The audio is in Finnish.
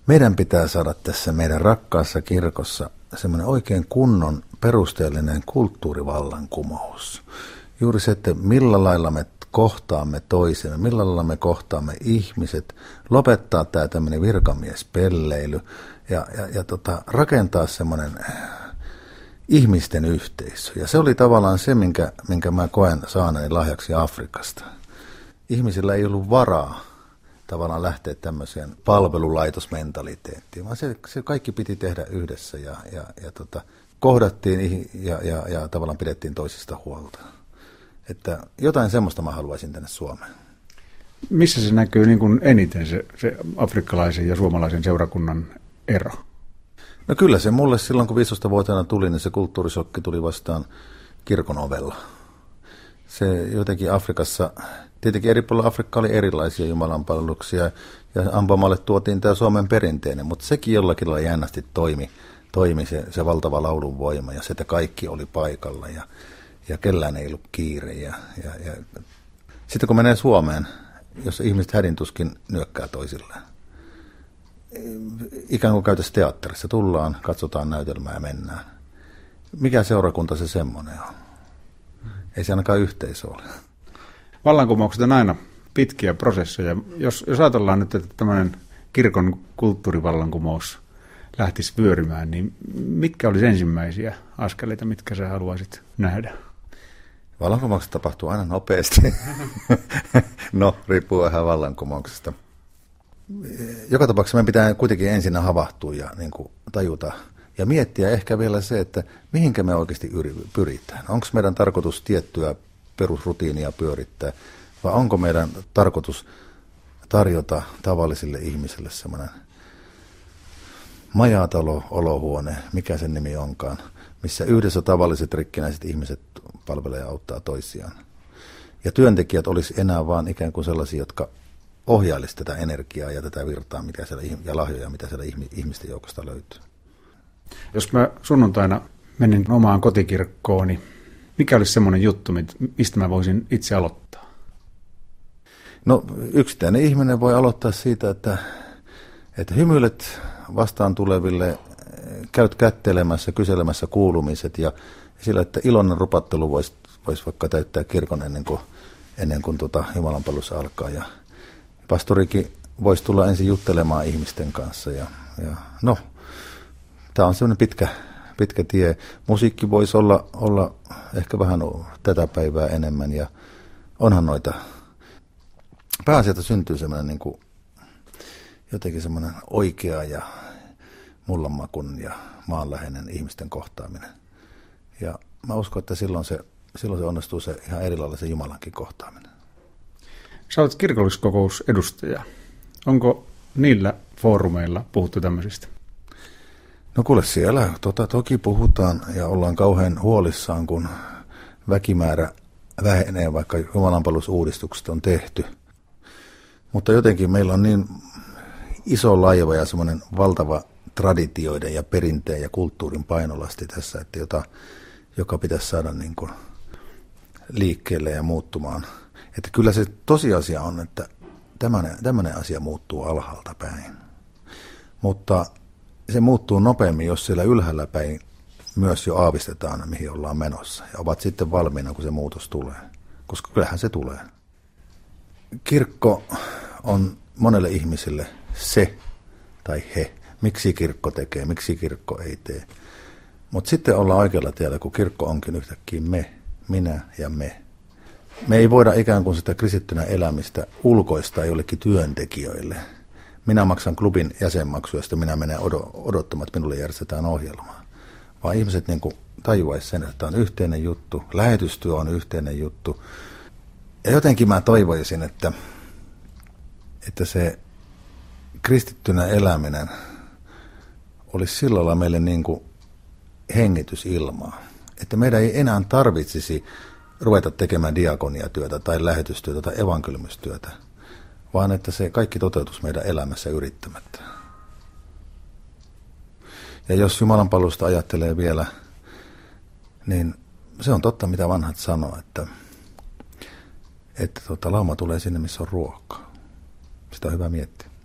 Meidän pitää saada tässä meidän rakkaassa kirkossa semmoinen oikein kunnon perusteellinen kulttuurivallankumous. Juuri se, että millä lailla me kohtaamme toisemme, millä lailla me kohtaamme ihmiset, lopettaa tämä tämmöinen virkamiespelleily ja rakentaa semmoinen ihmisten yhteisö. Ja se oli tavallaan se, minkä mä koen saaneeni lahjaksi Afrikasta. Ihmisillä ei ollut varaa tavallaan lähteä tämmöiseen palvelulaitosmentaliteettiin, vaan se kaikki piti tehdä yhdessä ja kohdattiin ja tavallaan pidettiin toisista huolta. Että jotain semmoista mä haluaisin tänne Suomeen. Missä se näkyy niin kuin eniten se afrikkalaisen ja suomalaisen seurakunnan ero? No kyllä se mulle silloin, kun 15-vuotiaana tuli, niin se kulttuurisokki tuli vastaan kirkon ovella. Se jotenkin Afrikassa, tietenkin eri puolilla Afrikkaa oli erilaisia jumalanpalveluksia ja ampamalle tuotiin tämä Suomen perinteinen, mutta sekin jollakin lailla jännästi toimi se valtava laulun voima ja se, että kaikki oli paikalla ja kellään ei ollut kiire. Ja sitten kun menee Suomeen, jossa ihmiset hädintuskin nyökkää toisilleen, ikään kuin käytäisiin teatterissa, tullaan, katsotaan näytelmää ja mennään. Mikä seurakunta se semmoinen on? Ei se ainakaan yhteisö ole. Vallankumoukset on aina pitkiä prosesseja. Jos ajatellaan nyt, että tämmöinen kirkon kulttuurivallankumous lähtisi vyörymään, niin mitkä olisi ensimmäisiä askeleita, mitkä sä haluaisit nähdä? Vallankumoukset tapahtuu aina nopeasti. No, riippuu vähän vallankumouksesta. Joka tapauksessa meidän pitää kuitenkin ensin havahtua ja niin kuin tajuta ja miettiä ehkä vielä se, että mihinkä me oikeasti pyritään. Onko meidän tarkoitus tiettyä perusrutiinia pyörittää vai onko meidän tarkoitus tarjota tavallisille ihmisille semmoinen majatalo, olohuone, mikä sen nimi onkaan, missä yhdessä tavalliset rikkinäiset ihmiset palvelee ja auttaa toisiaan. Ja työntekijät olisi enää vaan ikään kuin sellaisia, jotka ohjailisi tätä energiaa ja tätä virtaa ja lahjoja, mitä siellä ihmisten joukosta löytyy. Jos mä sunnuntaina menin omaan kotikirkkooni, mikä olisi semmoinen juttu, mistä mä voisin itse aloittaa? No yksittäinen ihminen voi aloittaa siitä, että hymyilet vastaan tuleville, käyt kättelemässä, kyselemässä kuulumiset ja sillä, että iloinen rupattelu voisi vaikka täyttää kirkon ennen kuin jumalanpalvelus alkaa. Ja pastorikin voisi tulla ensin juttelemaan ihmisten kanssa. Ja no, tämä on sellainen pitkä tie. Musiikki voisi olla ehkä vähän tätä päivää enemmän ja onhan noita. Pääasiassa syntyy semmoinen jotenkin semmoinen oikea ja mullanmakun ja maanläheinen ihmisten kohtaaminen. Ja mä uskon, että silloin se onnistuu se ihan eri lailla se Jumalankin kohtaaminen. Sä olet kirkolliskokousedustaja. Onko niillä foorumeilla puhuttu tämmöisistä? No kuule, siellä toki puhutaan ja ollaan kauhean huolissaan, kun väkimäärä vähenee, vaikka jumalanpalvelusuudistukset on tehty. Mutta jotenkin meillä on niin iso laiva ja semmoinen valtava traditioiden ja perinteen ja kulttuurin painolasti tässä, että joka pitäisi saada niin kuin liikkeelle ja muuttumaan. Että kyllä se tosiasia on, että tämmöinen asia muuttuu alhaalta päin. Mutta se muuttuu nopeammin, jos siellä ylhäällä päin myös jo aavistetaan, mihin ollaan menossa. Ja ovat sitten valmiina, kun se muutos tulee. Koska kyllähän se tulee. Kirkko on monelle ihmiselle se tai he. Miksi kirkko tekee, miksi kirkko ei tee. Mutta sitten ollaan oikealla tiellä, kun kirkko onkin yhtäkkiä me, minä ja me. Me ei voida ikään kuin sitä kristittynä elämistä ulkoistaa jollekin työntekijöille. Minä maksan klubin jäsenmaksuja, sitten minä menen odottamaan, että minulle järjestetään ohjelmaa. Vaan ihmiset niin kuin tajuaisivat sen, että tämä on yhteinen juttu, lähetystyö on yhteinen juttu. Ja jotenkin mä toivoisin, että se kristittynä eläminen olisi sillä lailla meille niin kuin hengitysilmaa. Että meidän ei enää tarvitsisi ruveta tekemään diakoniatyötä tai lähetystyötä tai evankeliumistyötä, vaan että se kaikki toteutus meidän elämässä yrittämättä. Ja jos jumalanpalvelusta ajattelee vielä, niin se on totta, mitä vanhat sanoo, että lauma tulee sinne, missä on ruokaa. Sitä on hyvä miettiä.